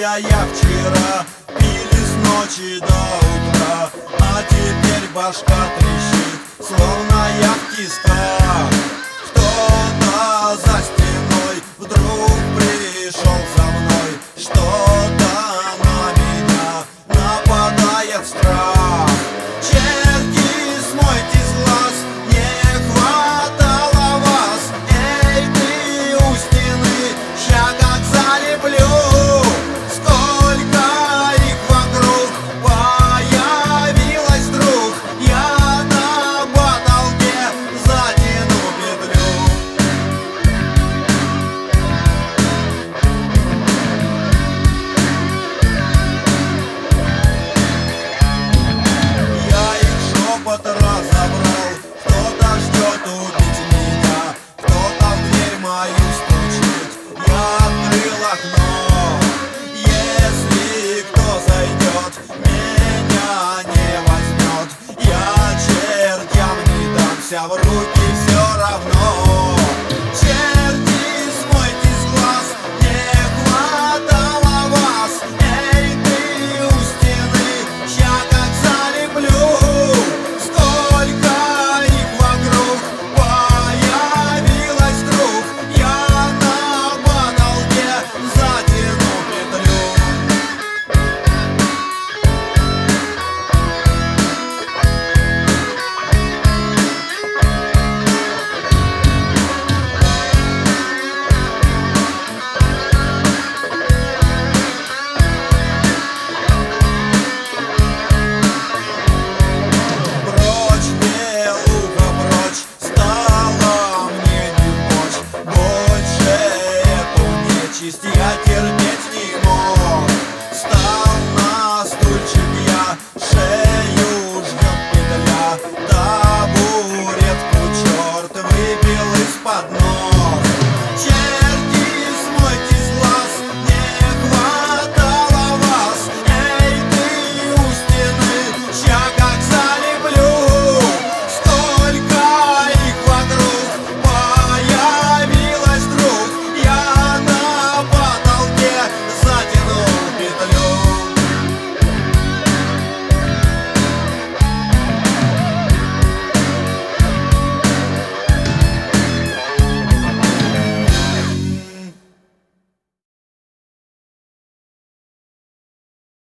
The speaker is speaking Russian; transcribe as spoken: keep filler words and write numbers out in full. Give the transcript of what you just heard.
Напился я вчера, пили с ночи до утра, а теперь башка трещит, словно я в тисках. Кто-то за стеной вдруг пришел за мной, что-то на меня нападает страх. Черти, смойте с глаз, не хватало вас. Эй, ты у стены, ща как залеплю. Сколько их вокруг появилось вдруг, я на потолке затяну петлю. Я их шепот разобрал, кто-то ждет убить меня, кто-то в дверь мою стучит, я открыл окно. Если кто зайдет, меня не возьмет, я чертям не дамся в руки.